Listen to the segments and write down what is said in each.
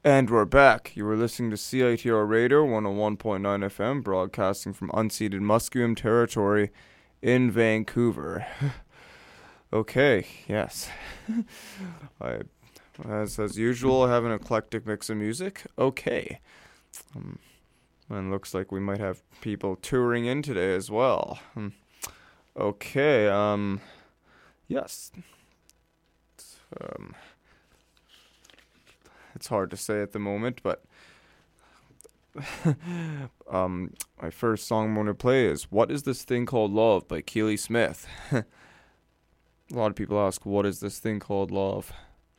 And we're back. You were listening to CITR Radio 101.9 FM, broadcasting from unceded Musqueam territory in Vancouver. Okay, yes. As usual, I have an eclectic mix of music. Okay. And looks like we might have people touring in today as well. Okay, yes. It's hard to say at the moment, but my first song I'm going to play is What Is This Thing Called Love by Keely Smith. A lot of people ask, what is this thing called love?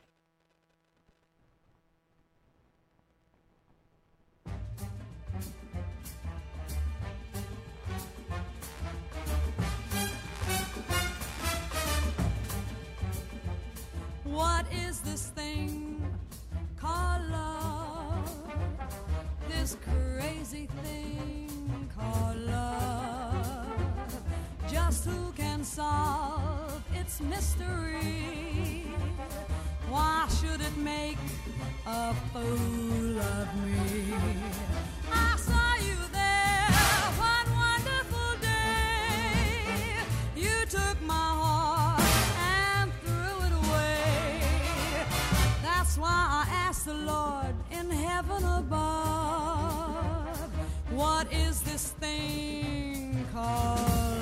What is this thing called love? This crazy thing called love. Just who can solve its mystery? Why should it make a fool of me? I saw you there one wonderful day. You took my heart and threw it away. That's why I asked the Lord in heaven above, what is this thing called love?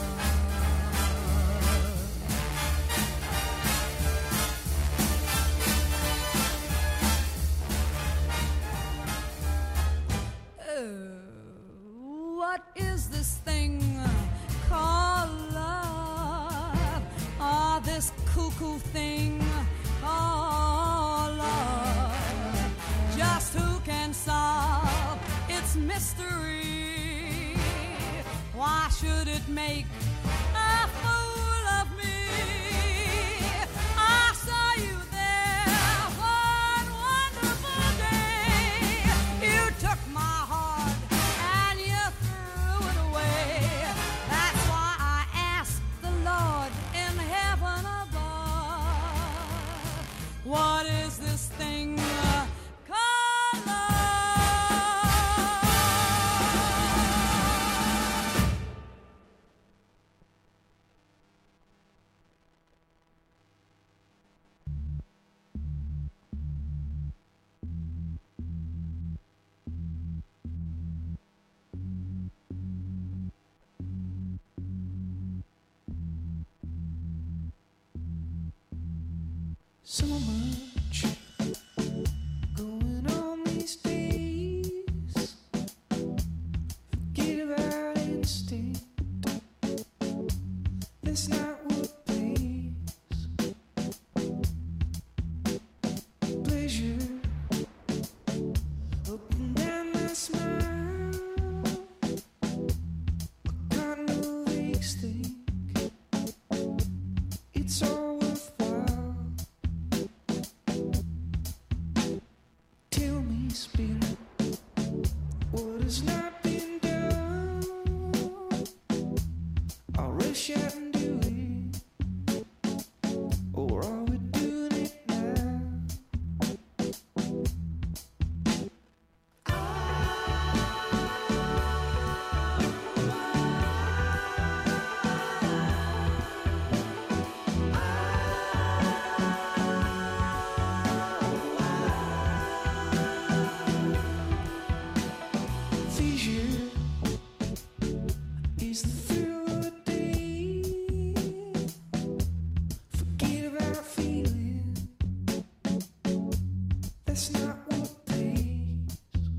Oh, what is this thing called love? Oh, this cuckoo thing called love. Just who can solve its mystery? Why should it make a fool of me? I saw you there one wonderful day. You took my heart and you threw it away. That's why I asked the Lord in heaven above, what is this thing called love? So much going on these days. Forget about instinct. That's not what pays. Pleasure up and down my smile. Got no weeks think it's all worthwhile. Tell me, Spirit, what has not been done? I'll rush out and do it, or are we doing it now? Seizure is the thrill of the day. Forget about feeling. That's not what pays.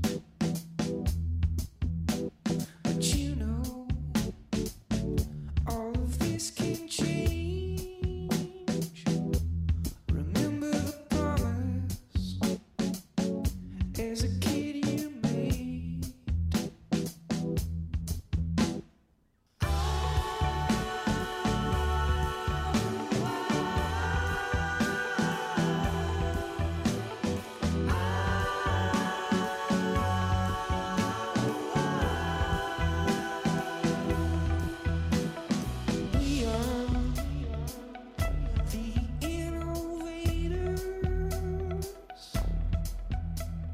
But you know, all of this can change. Remember the promise as a kid you made. We are the innovators.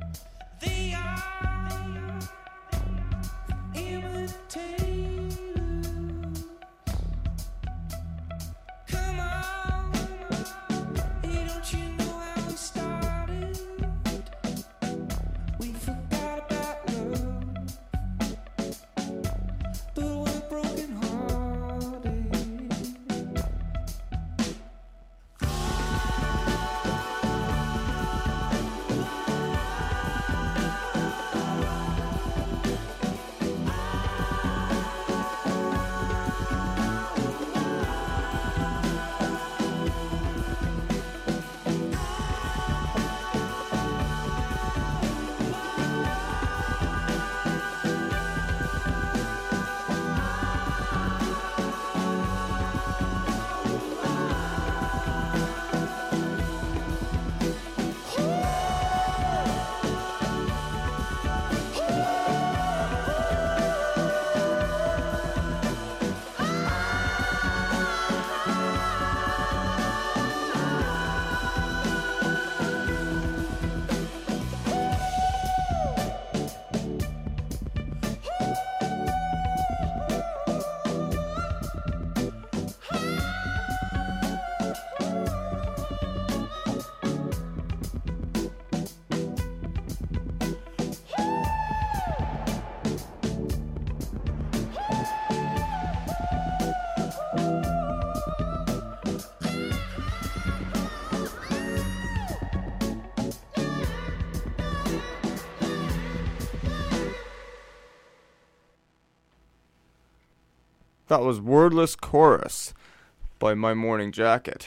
That was Wordless Chorus by My Morning Jacket.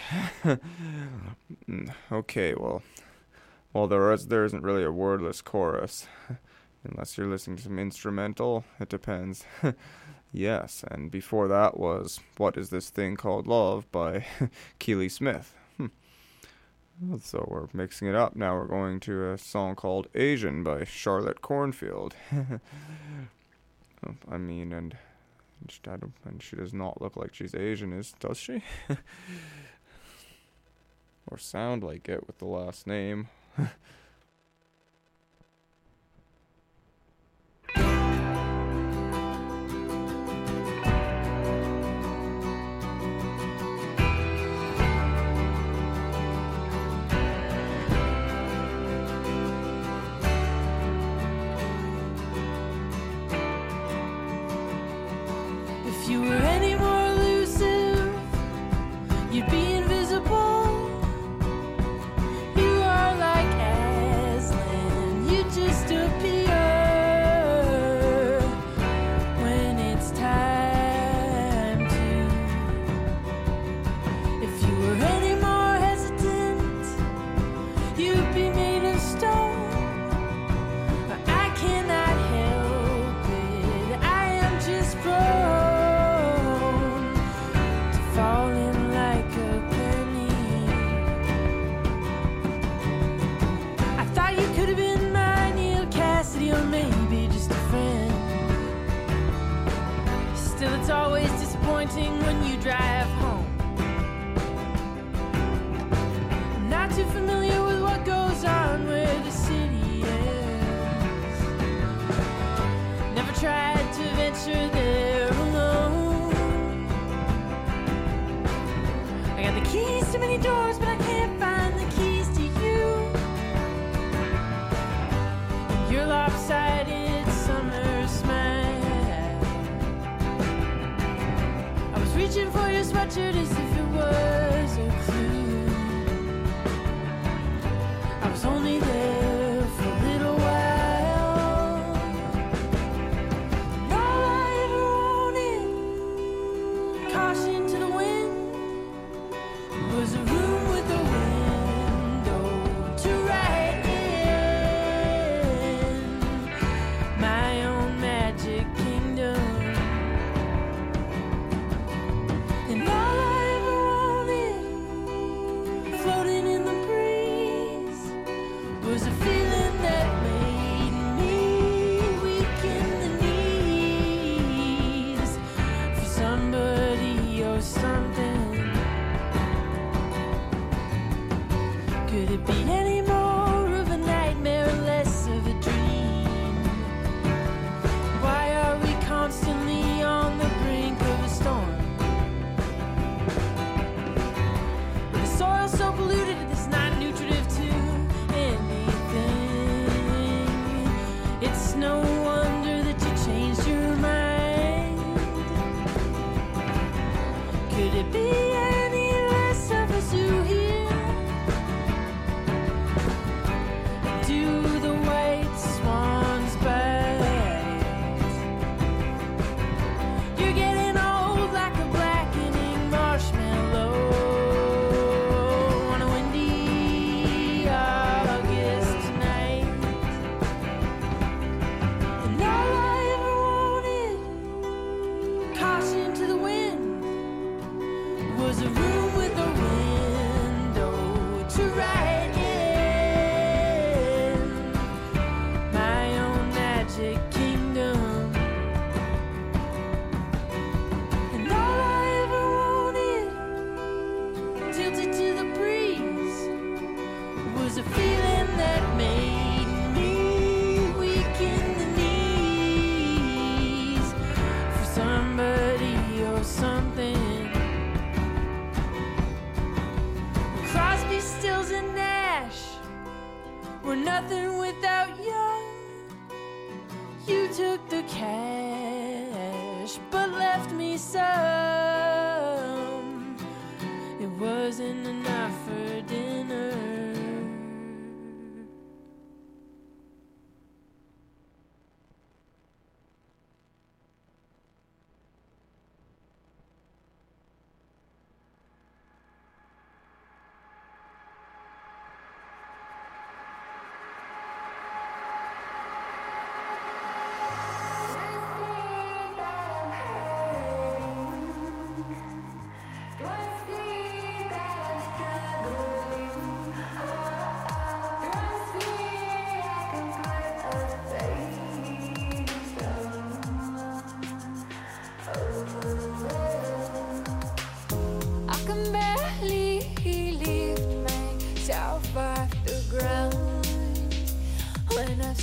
Okay, well, there isn't really a wordless chorus, unless you're listening to some instrumental. It depends. Yes, and before that was What Is This Thing Called Love by Keely Smith. So we're mixing it up. Now we're going to a song called Asian by Charlotte Cornfield. I mean, and she does not look like she's Asian, does she? Or sound like it with the last name. If you were any more elusive, you'd be invisible. You are like Aslan, you just appear when it's time to. If you were any more hesitant, you'd be made of stone. I cannot help it, I am just prone to falling like a penny. I thought you could have been my Neil Cassidy, or maybe just a friend. Still, it's always disappointing when you drive home. I'm not too familiar with what goes on where the city ends. Never tried to venture there alone. I got the keys to many doors, but I can't find the keys to you. Your lopsided summer smile. I was reaching for your sweatshirt as if it was a clue. I was only there for a little while. And all I ever wanted, caution to the wind, was a room with a window to write in my own magic kingdom. And all I ever wanted, floating in the breeze, was a feeling that made me weak in the knees for somebody or something. Could it be any more of a nightmare or less of a dream? Why are we constantly on the brink of a storm? The soil's so polluted it's not nutritive to anything. It's no wonder that you changed your mind. Could it be any less of a zoo here? Do the white swans bite? You're getting old like a blackening marshmallow on a windy August night. And all I ever wanted, caution to the wind, was a room with a window to write in my own magic kingdom. And all I ever wanted, tilted to the breeze, was a feeling that made me weak in the knees for somebody or something. Crosby, Stills, and Nash were nothing without Young. You took the cash, but left me some. It wasn't enough for dinner.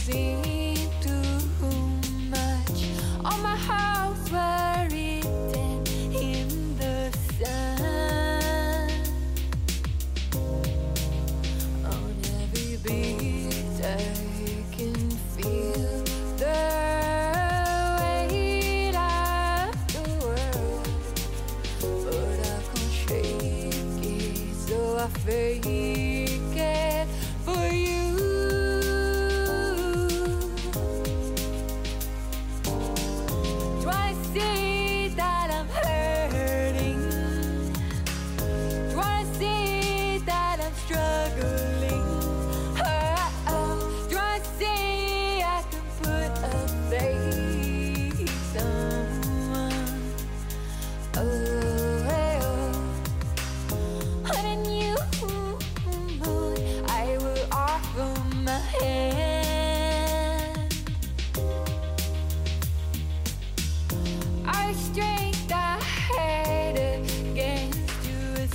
seen too much. All my hopes were written in the sun. On every beat I can feel the weight of the world, but I can't shake it, so I fake it for you. Do I see that I'm hurting? Do I see that I'm struggling? Do I see I can put a face on? And you, I will offer my hand. Our strength I had against you is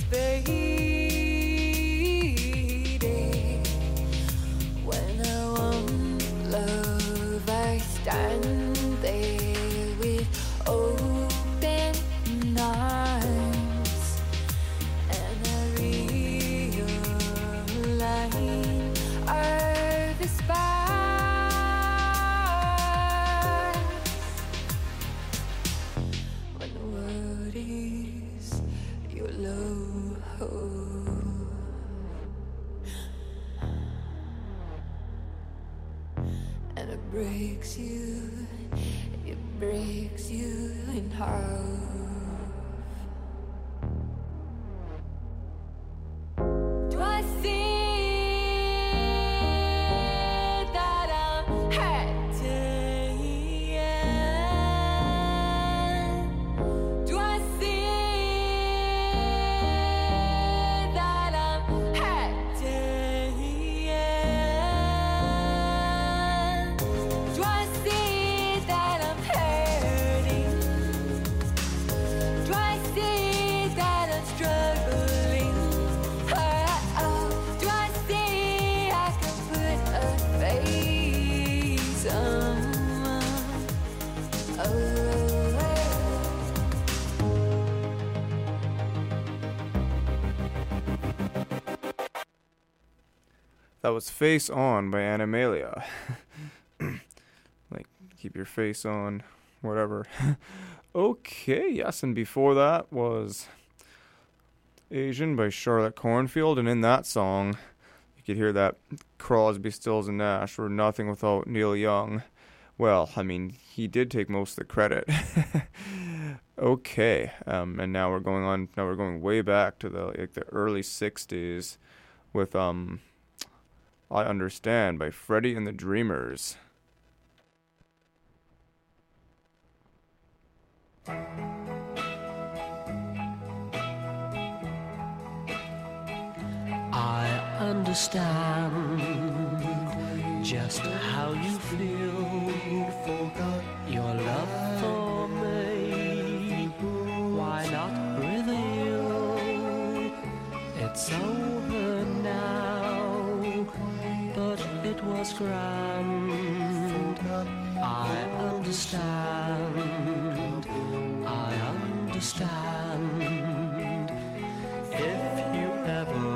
faded. When I want love, I stand there with open arms, and I realign are the spark. When the world is your love, and it breaks you in half. Do I see that I'm hurting? Do I see that I'm hurting? Do I see that I'm hurting? Do I see that I'm struggling? Do I see I can put a face on? That was Face On by Animalia. Like, keep your face on, whatever. Okay, yes, and before that was Asian by Charlotte Cornfield, and in that song, you could hear that Crosby, Stills, and Nash were nothing without Neil Young. Well, I mean, he did take most of the credit. Okay, and now we're going way back to the early 60s with I Understand by Freddie and the Dreamers. I understand just how you feel. Your love for me, why not reveal? It's over now, but it was grand. I understand, I understand. If you ever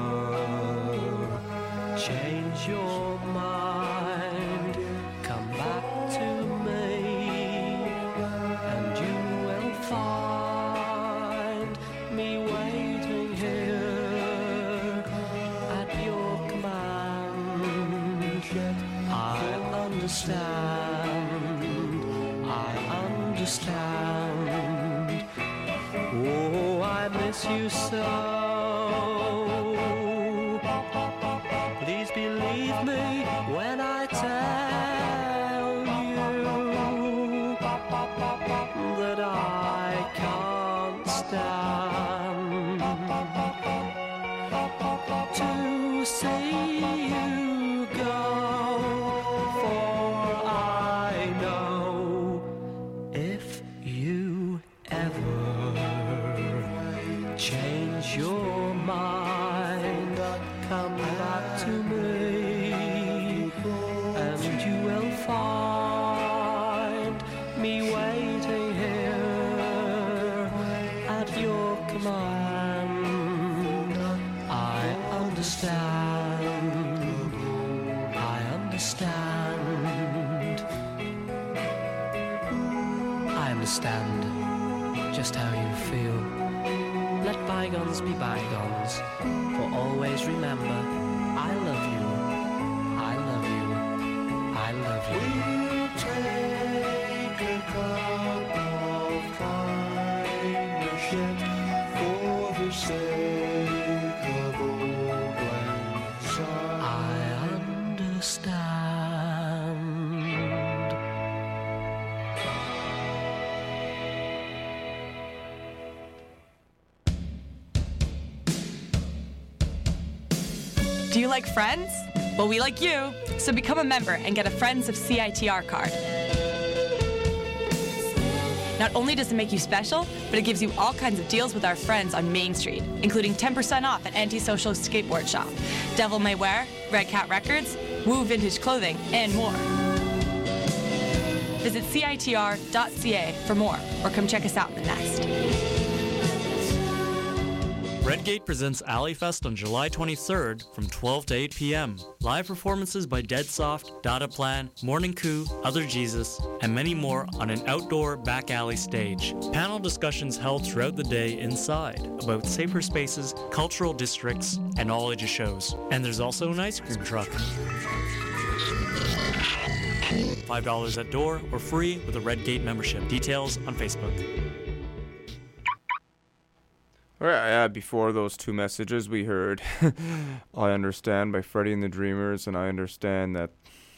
change your mind, come back to me, and you will find me waiting here at your command. I understand, I understand. Oh, I miss you so. Please believe me when I tell you that I can't stand to see you go, for I know if you ever change your mind, come back to me, and understand. I understand just how you feel. Let bygones be bygones, for always remember, I love you, I love you, I love you. Take a cup of kindness yet for the sake of old lang syne. I understand. Do you like Friends? Well, we like you. So become a member and get a Friends of CITR card. Not only does it make you special, but it gives you all kinds of deals with our friends on Main Street, including 10% off at Antisocial Skateboard Shop, Devil May Wear, Red Cat Records, Woo Vintage Clothing, and more. Visit CITR.ca for more, or come check us out in the Nest. Redgate presents Alleyfest on July 23rd from 12 to 8 p.m. Live performances by Deadsoft, Data Plan, Morning Coup, Other Jesus, and many more on an outdoor back alley stage. Panel discussions held throughout the day inside about safer spaces, cultural districts, and all ages shows. And there's also an ice cream truck. $5 at door or free with a Redgate membership. Details on Facebook. Alright, yeah, before those two messages we heard I Understand by Freddie and the Dreamers, and I understand that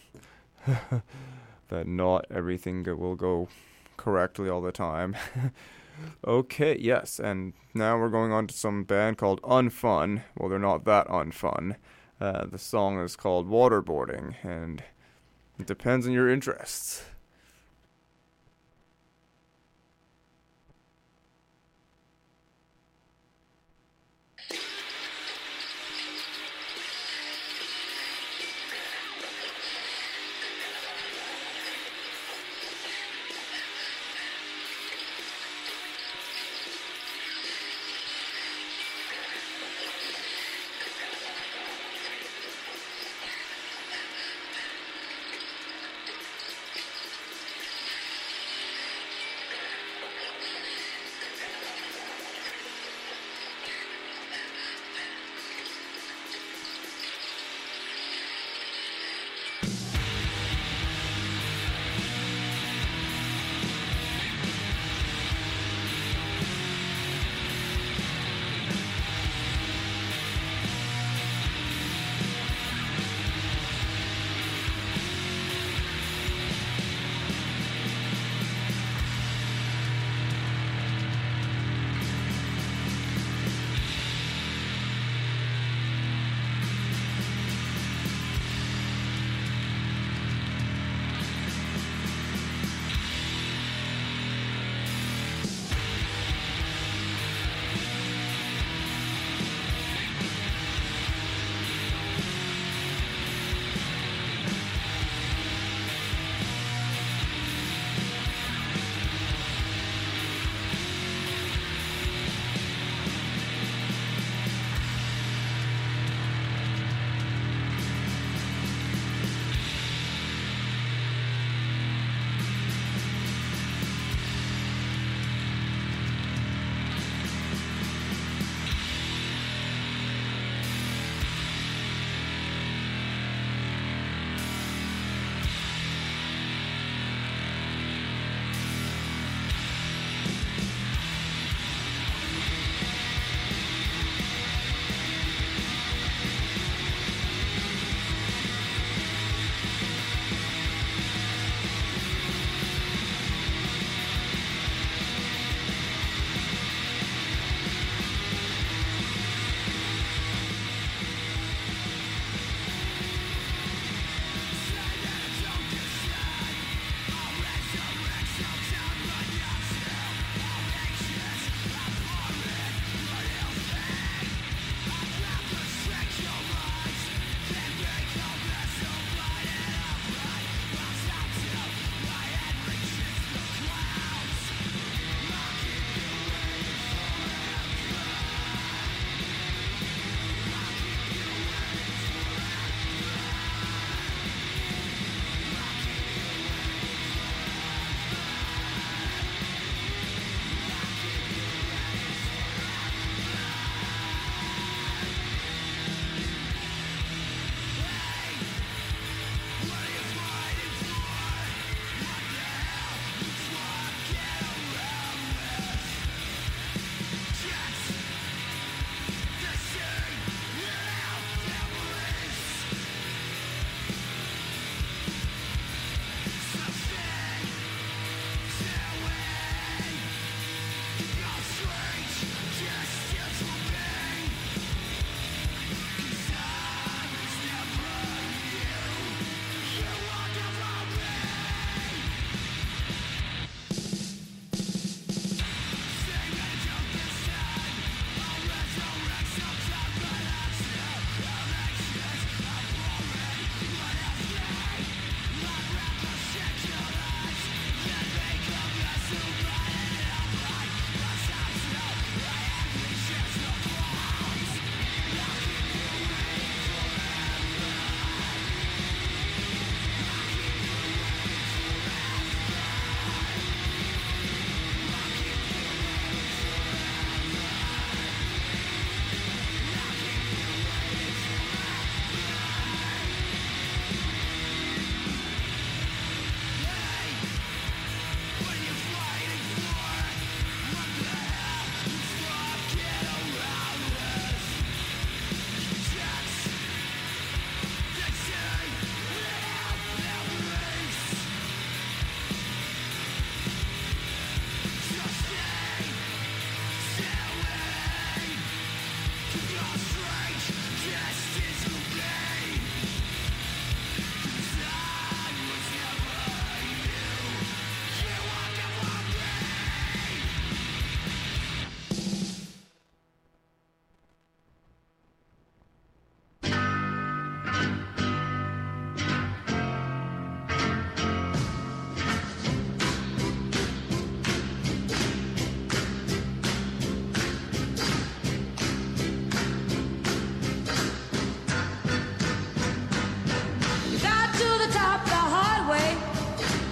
that not everything will go correctly all the time. Okay, yes, and now we're going on to some band called Unfun. Well, they're not that unfun. The song is called Waterboarding, and it depends on your interests.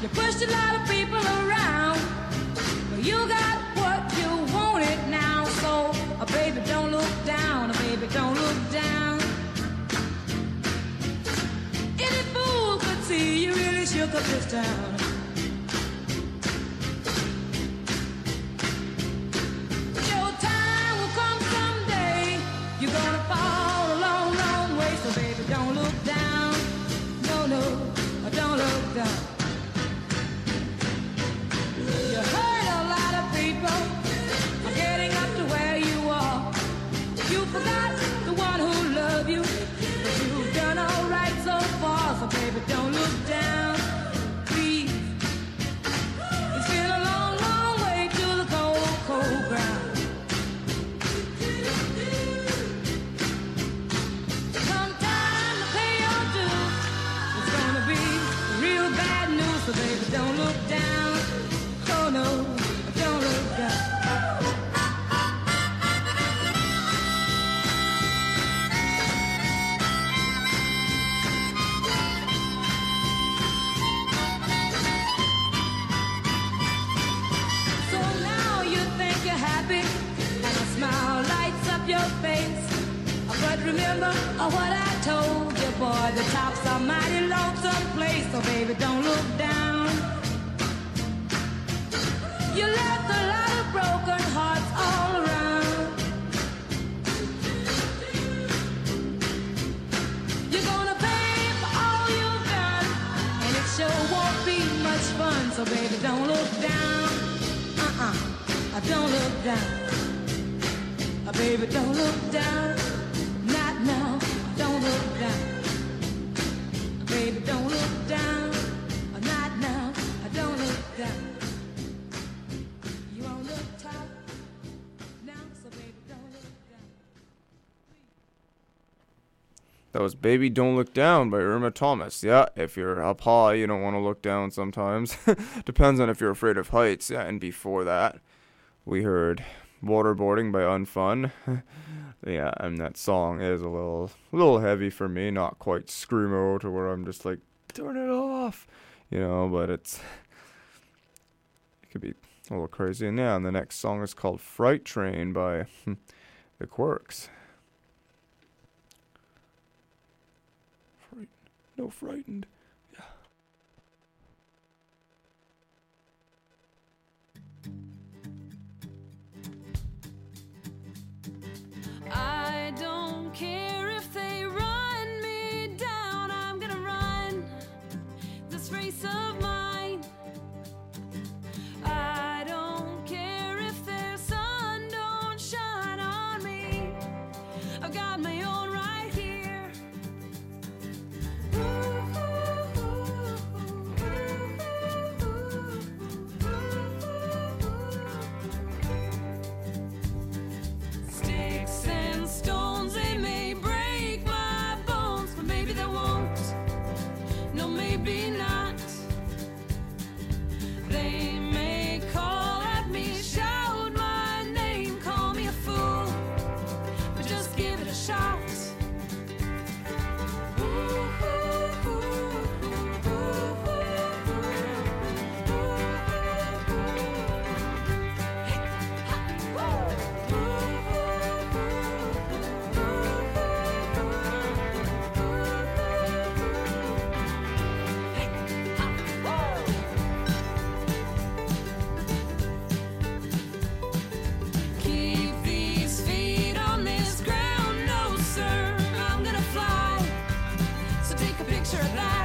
You pushed a lot of people around, but you got what you wanted now. So, baby, don't look down. Baby, don't look down. Any fool could see you really shook up this town. But your time will come someday. You're gonna fall a long, long way. So, baby, don't look down. No, no, don't look down. You hurt a lot of people getting up to where you are. You forgot the one who loved you, but you've done all right so far. So baby, don't look down, please. It's been a long, long way to the cold, cold ground. Come time to pay your dues, it's gonna be real bad news. So baby, don't look down. Oh no, don't look down. So now you think you're happy, and a smile lights up your face. But remember what I told you, boy, the top's a mighty lonesome place. So baby, don't look down. You left a lot of broken hearts all around. You're gonna pay for all you've done, and it sure won't be much fun. So baby, don't look down. Don't look down. Baby, don't look down. Not now. Don't look down. Baby, don't look down. Not now. Don't look down. You on the top now, so baby, don't look down. That was Baby Don't Look Down by Irma Thomas. Yeah, if you're up high, you don't want to look down sometimes. Depends on if you're afraid of heights. Yeah, and before that, we heard Waterboarding by Unfun. Yeah, and that song is a little heavy for me, not quite screamo to where I'm just like, turn it off, you know, but it could be a little crazy. And yeah, and the next song is called Fright Train by The Quirks. No, frightened. Yeah. I don't care if they run me down. I'm gonna run this race of mine. I don't care if their sun don't shine on me. I've got my own right here. Sticks and stones, they may break my bones, but maybe they won't. No, maybe not. They may call at me, shout my name, call me a fool, but just give it a shot. Keep these feet on this ground, no sir, I'm gonna fly. So take a picture of that.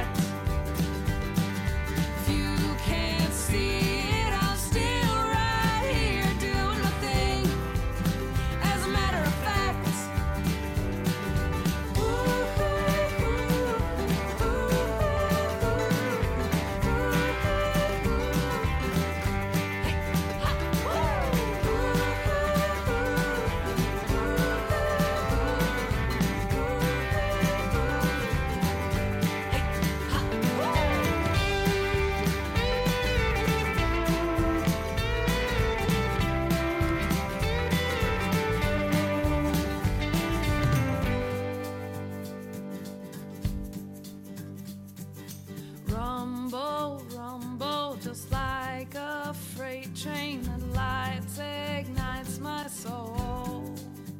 If you can't see it, I'm still right here doing my thing. As a matter of fact. Rumble, rumble just like a freight train that lights, ignites my soul.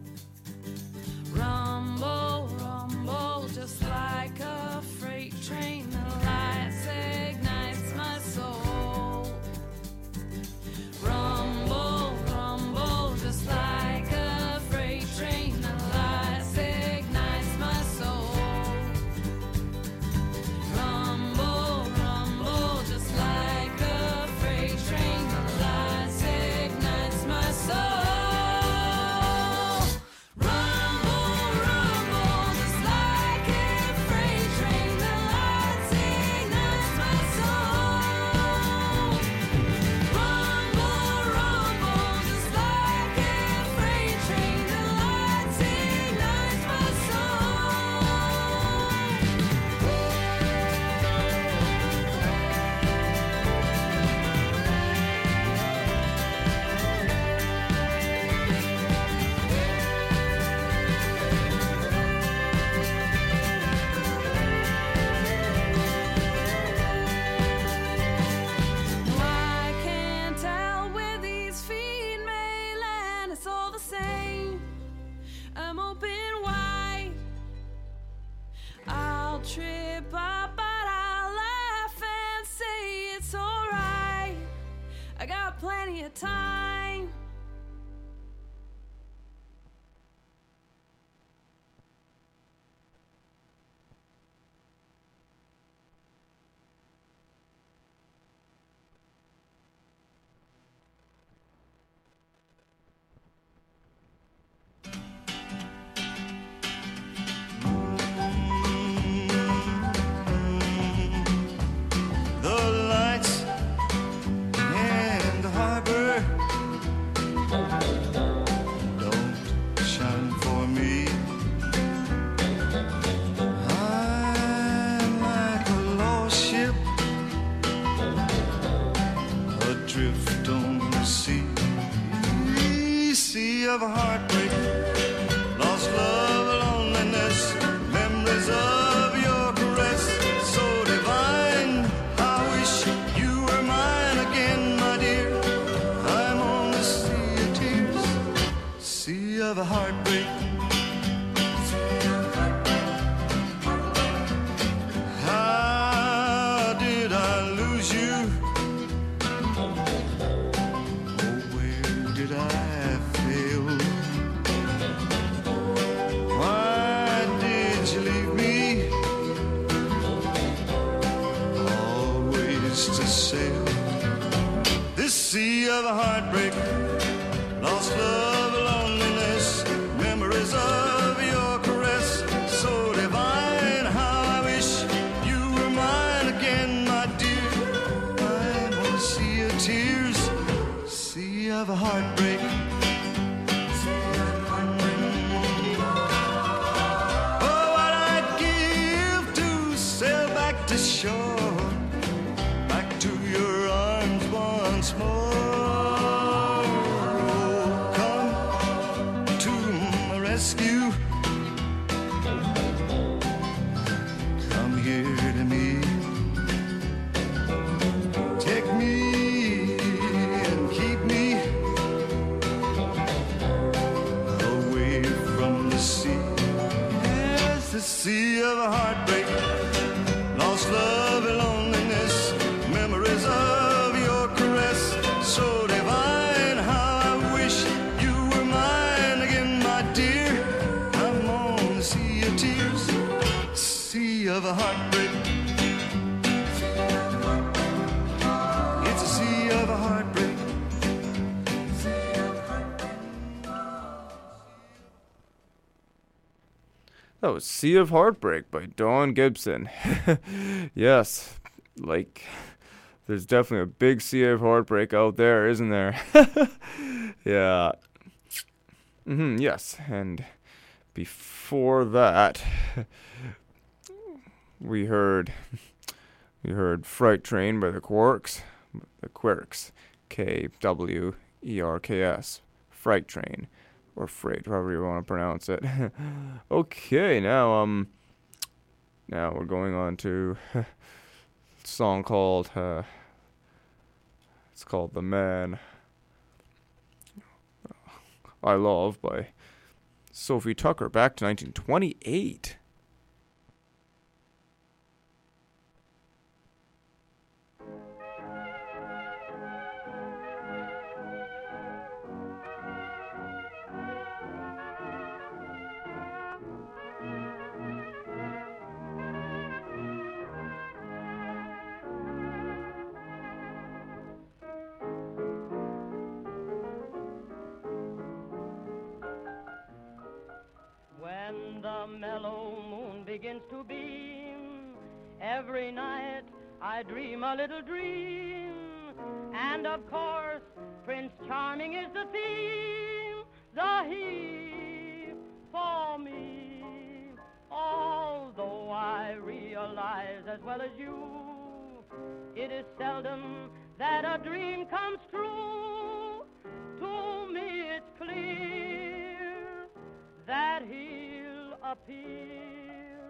Rumble, rumble, just like a freight train that lights, ignites my soul. Rumble, rumble, just like a freight train that lights, ignites my soul. Rumble, rumble, just like a freight train that lights, ignites my soul. Rumble, rumble, just like a freight train that lights, ignites my soul. Rumble, rumble, just like a freight train that lights, ignites my No, I can't tell where these feet may land. It's all the same. I'm open wide. I'll trip up, but I'll laugh and say it's alright. I got plenty of time. The lights in the harbor don't shine for me. I'm like a lost ship adrift on the sea. Sea of heartbreak, lost love, loneliness, memories of your caress, so divine. I wish you were mine again, my dear. I'm on the sea of tears, sea of heartbreak. How did I lose you? Oh, where did I fail? Why did you leave me? Always to sail this sea of heartbreak, lost love, loneliness, memories of your caress, so divine. How I wish you were mine again, my dear. I'm on a sea of tears, sea of heartbreak. Oh, what I'd give to sail back to shore, back to your arms once more. Oh, come to my rescue. Come here to me. Take me and keep me away from the sea. Yes, the sea of heartbreak, lost love and loneliness, memories of your caress, so divine. How I wish you were mine again, my dear. I'm on the sea of tears, sea of heartbreak. It's a sea of heartbreak. That was Sea of Heartbreak by Dawn Gibson. Yes, like, there's definitely a big sea of heartbreak out there, isn't there? Yeah. Yes, and before that, we heard Freight Train by the Quirks. The Quirks. Kwerks. Freight Train. Or Freight, however you want to pronounce it. Okay, now we're going on to a song called It's called The Man I Love by Sophie Tucker, back to 1928. When the mellow moon begins to beam, every night I dream a little dream. And of course, Prince Charming is the theme, the he for me. Although I realize as well as you, it is seldom that a dream comes true. To me it's clear that he'll appear.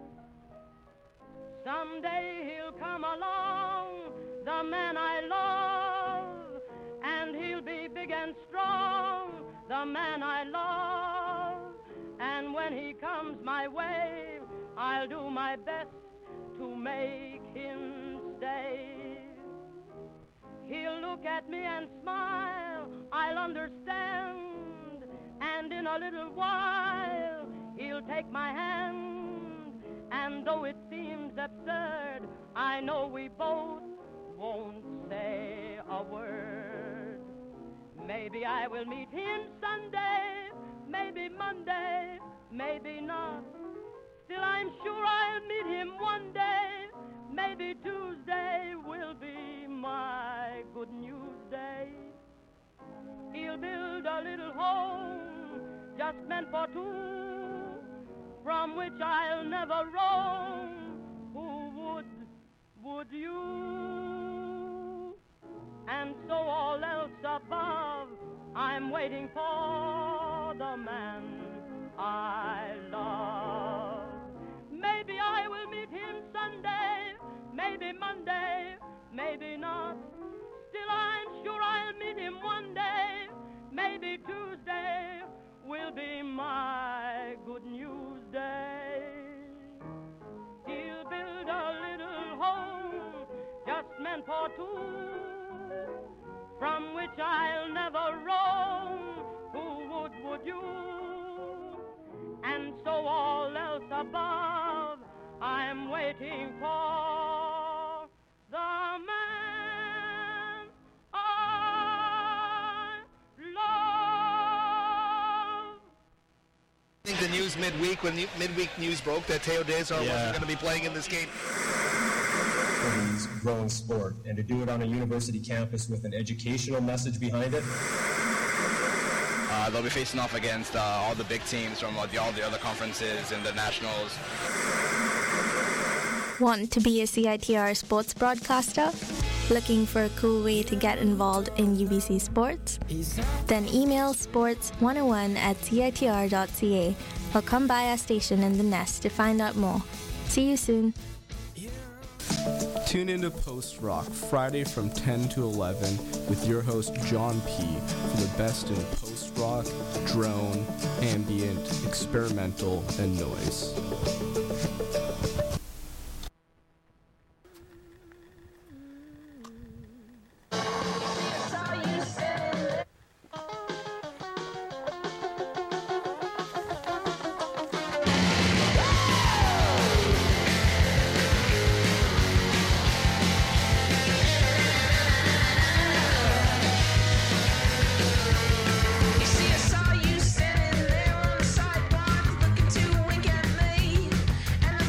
Someday he'll come along, the man I love, and he'll be big and strong, the man I love. And when he comes my way, I'll do my best to make him stay. He'll look at me and smile, I'll understand, and in a little while he'll take my hand. And though it seems absurd, I know we both won't say a word. Maybe I will meet him Sunday, maybe Monday, maybe not. Still I'm sure I'll meet him one day. Maybe Tuesday will be my good news day. He'll build a little home just meant for two, from which I'll never roam. Who would you? And so all else above, I'm waiting for the man I love. Maybe I will meet him Sunday, maybe Monday, maybe not. Still I'm sure I'll meet him one day. Maybe Tuesday will be my good news day. He'll build a little home just meant for two, from which I'll never roam. Who would you? And so all else above, I'm waiting for the man I love. I think the news midweek, when midweek news broke that Teo Desar wasn't going to be playing in this game. Rugby's growing sport, and to do it on a university campus with an educational message behind it. They'll be facing off against all the big teams from all the other conferences and the nationals. Want to be a CITR sports broadcaster? Looking for a cool way to get involved in UBC sports? Then email sports101@citr.ca or come by our station in the Nest to find out more. See you soon. Tune into Post Rock Friday from 10 to 11 with your host John P. for the best in post rock, drone, ambient, experimental, and noise. You saw you standing there on the sidewalk looking to wink at me.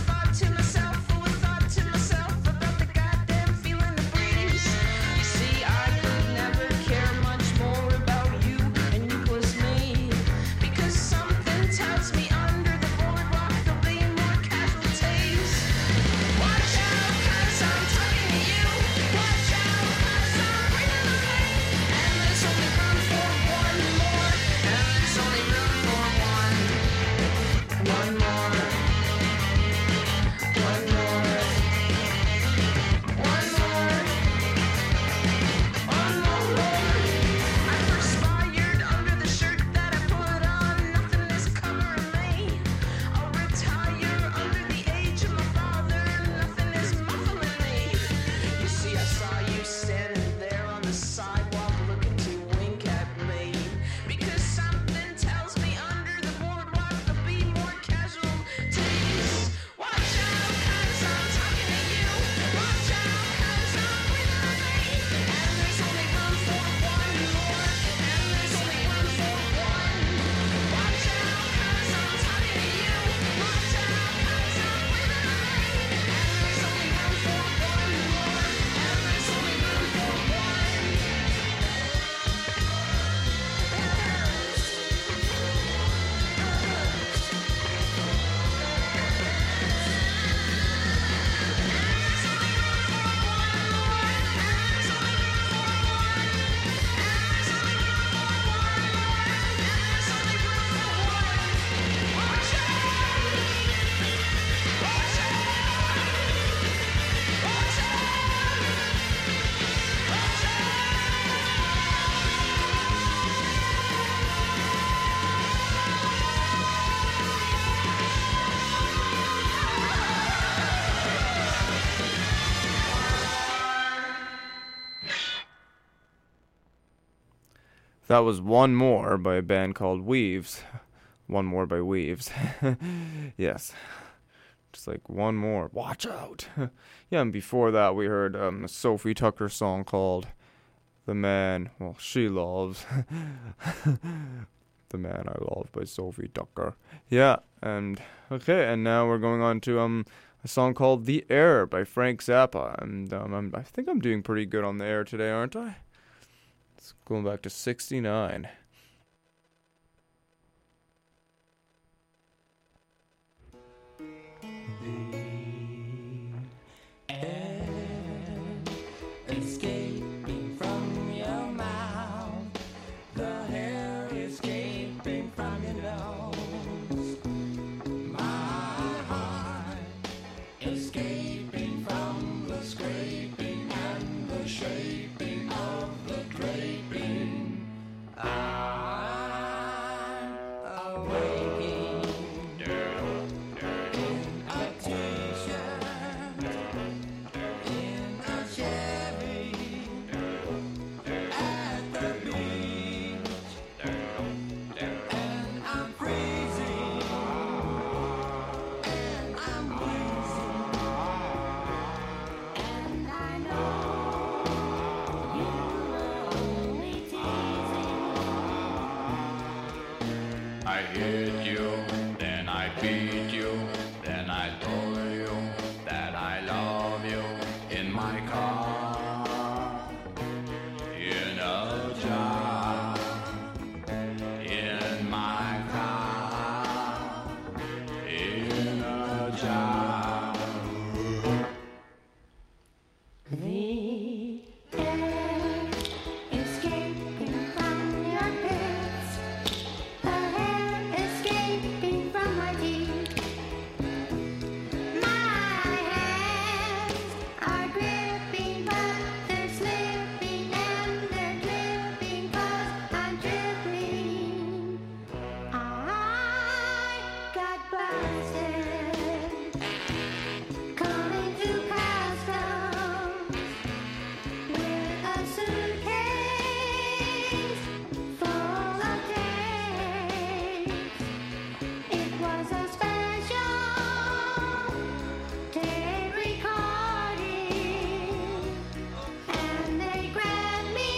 That was One More by a band called Weaves. One More by Weaves. Yes. Just like one more. Watch out. Yeah, and before that we heard a Sophie Tucker song called The Man, well, She Loves. The Man I Love by Sophie Tucker. Yeah, and okay, and now we're going on to a song called The Air by Frank Zappa. And I think I'm doing pretty good on the air today, aren't I? It's going back to 69. Escaping from your mouth, the hair escaping from your nose, my heart escaping from the scraping and the shaping of the draping. I'm awaking in a t-shirt, in a Chevy, at the beach, and I'm freezing, and I'm wheezing, and I know you're only teasing. I hit you, then I beat you, then I told you that I love you in my car, in a jar, in my car, in a jar. The air escaping from your pits, the hair escaping from my teeth. My hands are gripping, but they're slipping and they're dripping 'cause I'm dripping. I got busted coming to customs with a suitcase full of tapes. It was a special tape recording, and they grabbed me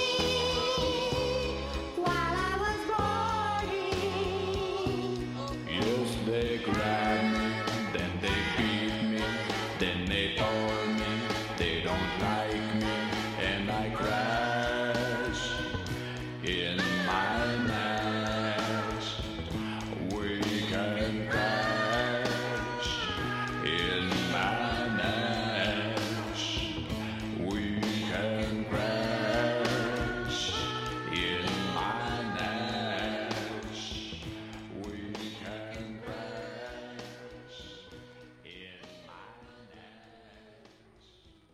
while I was boarding. Yes, they grabbed me, then they beat me, then they told me they don't like me, and I crash in my nest. We can crash in my nest. We can crash in my nest. We can crash in my nest.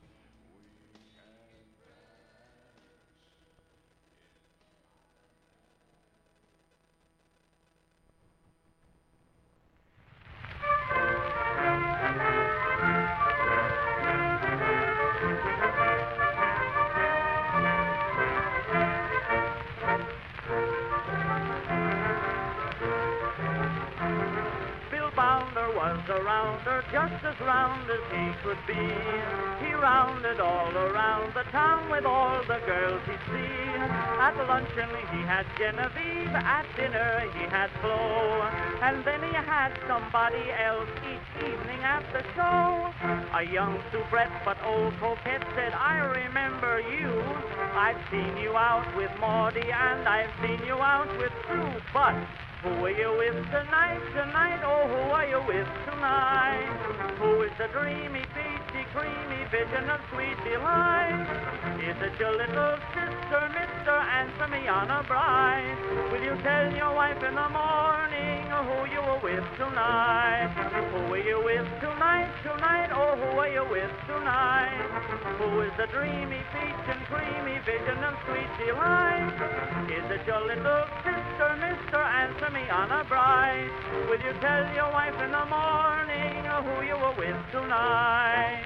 Bill Bounder was a rounder, just as round as he could be. He rounded all around the town with all the girls he'd see. At luncheon he had Genevieve, at dinner he had Flo, and then he had somebody else each evening at the show. A young soubrette but old coquette said, I remember you. I've seen you out with Maudie and I've seen you out with Sue, but who are you with tonight, tonight? Oh, who are you with tonight? Who is the dreamy, peachy, creamy vision of sweet delight? Is it your little sister, mister? Answer me, Honor Bright. Will you tell your wife in the morning who you were with tonight? Who are you with tonight, tonight? Oh, who are you with tonight? Who is the dreamy, peach and creamy vision of sweet delight? Is it your little sister, mister? Answer me, Honor Bright. Will you tell your wife in the morning who you were with tonight?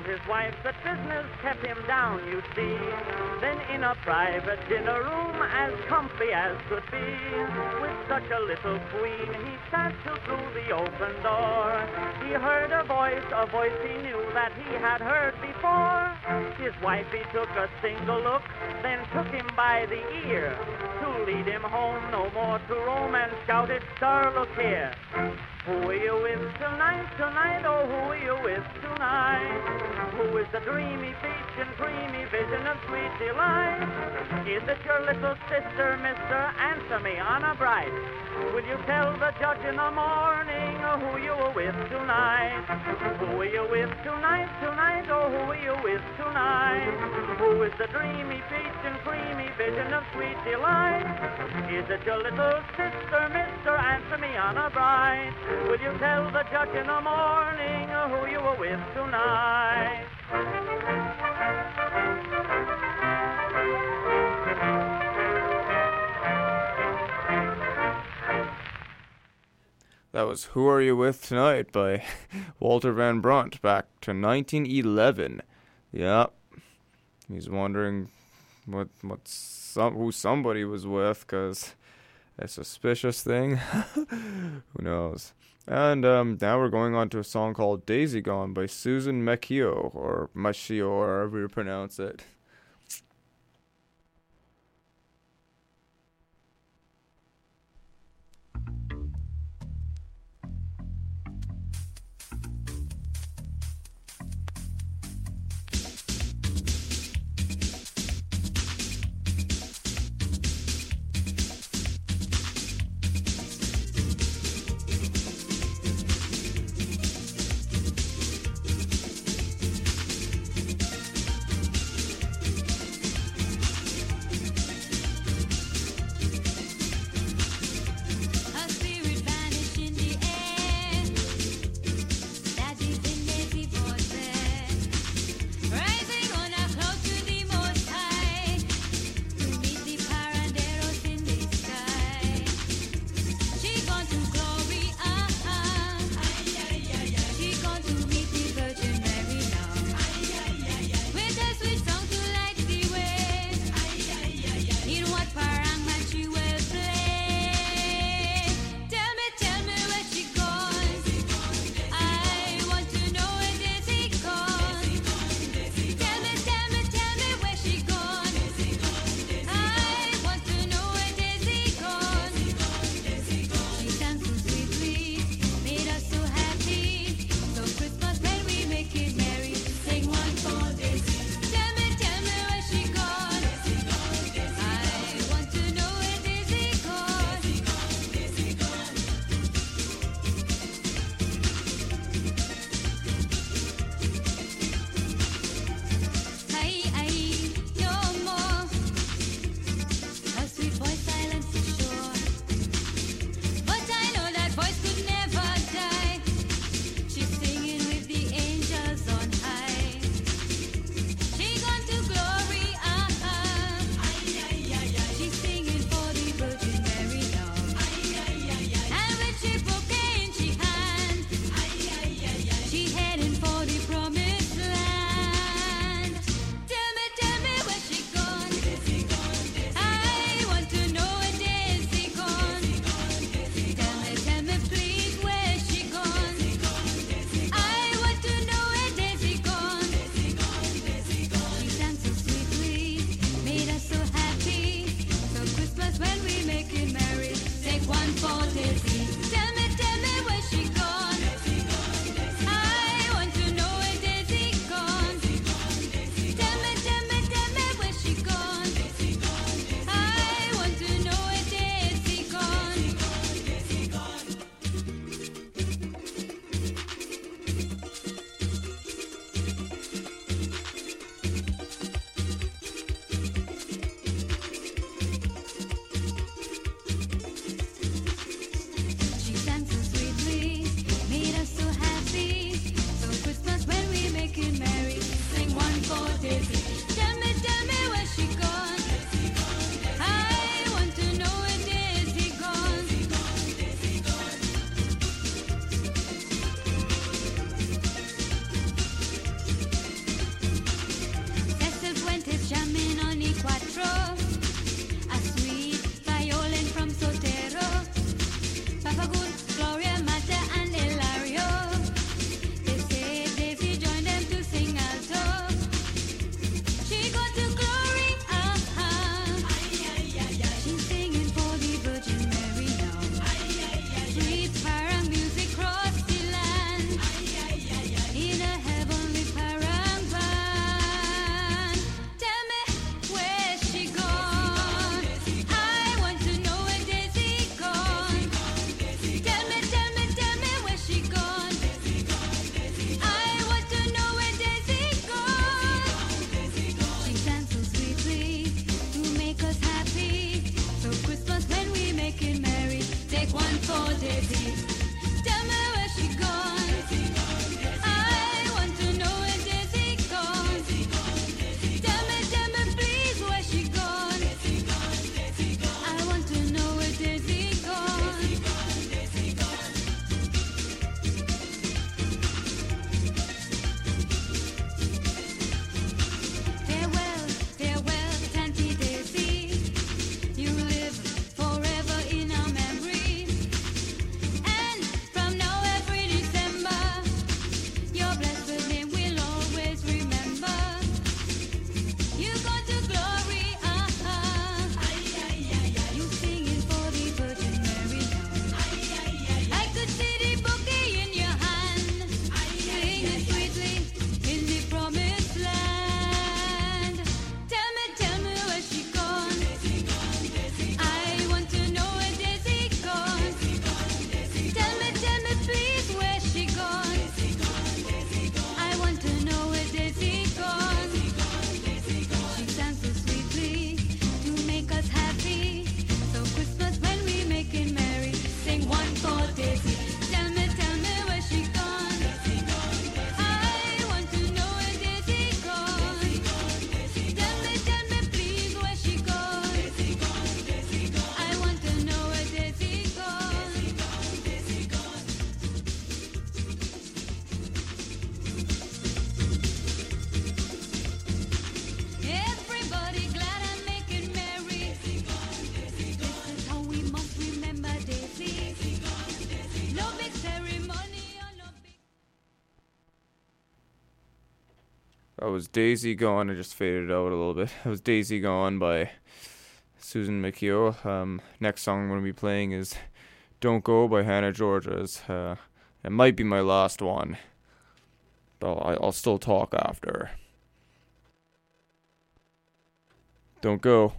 his wife that business kept him down, you see. Then in a private dinner room, as comfy as could be, with such a little queen, he sat till through the open door. He heard a voice he knew that he had heard before. His wife, he took a single look, then took him by the ear, to lead him home, no more to roam, and shouted, "Sir, look here. Who are you with tonight, tonight? Oh, who are you with tonight? Who is the dreamy peach and creamy vision of sweet delight? Is it your little sister, mister? Answer me, honor bright. Will you tell the judge in the morning who you were with tonight? Who are you with tonight, tonight? Oh, who are you with tonight? Who is the dreamy peach and creamy vision of sweet delight? Is it your little sister, mister? Answer me, honor bright. Will you tell the judge in the morning who you were with tonight? That was Who Are You With Tonight by Walter Van Brunt, back to 1911. Yep. He's wondering who somebody was with, because a suspicious thing. Who knows? And now we're going on to a song called Daisy Gone by Susan Machio, or Machio, or however you pronounce it. was Daisy Gone. I just faded out a little bit. That was Daisy Gone by Susan McKeough. Next song I'm going to be playing is Don't Go by Hannah Georges. It might be my last one, but I'll still talk after. Don't go.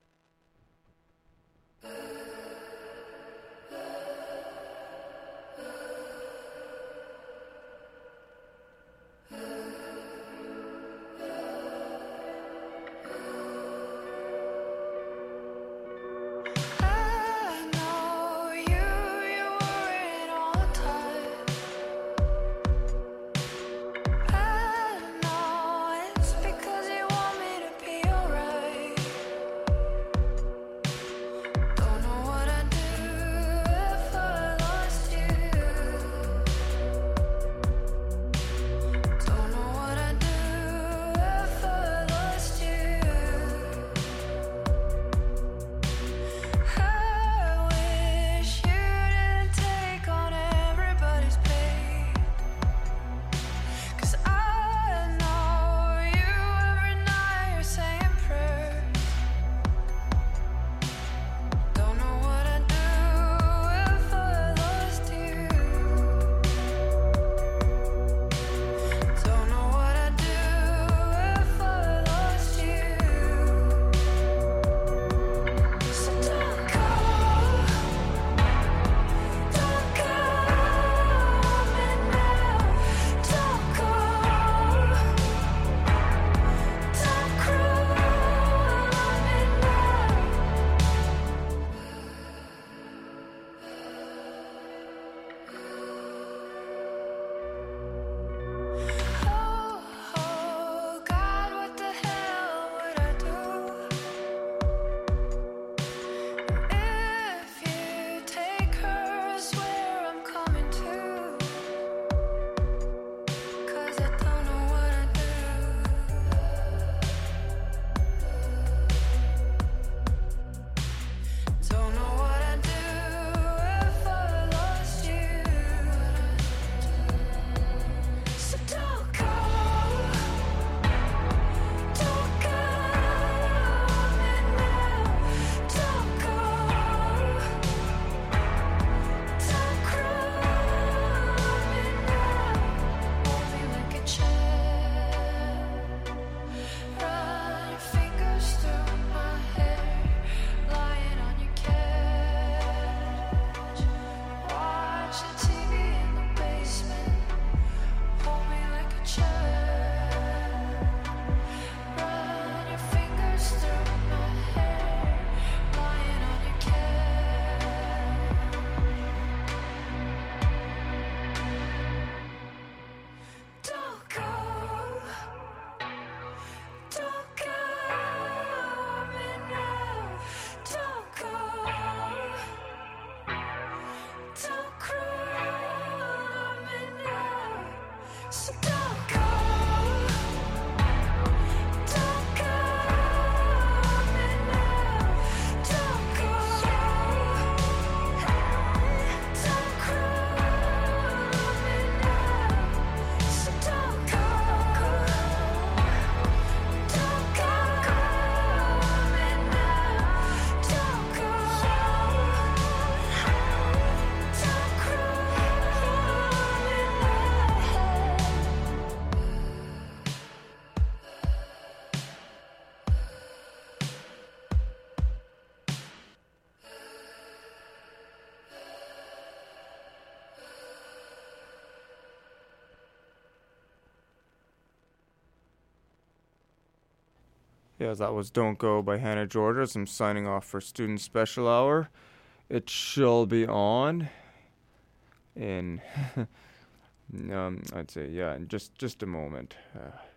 Yeah, that was Don't Go by Hannah Georges. I'm signing off for Student Special Hour. It shall be on in, I'd say, yeah, in just a moment.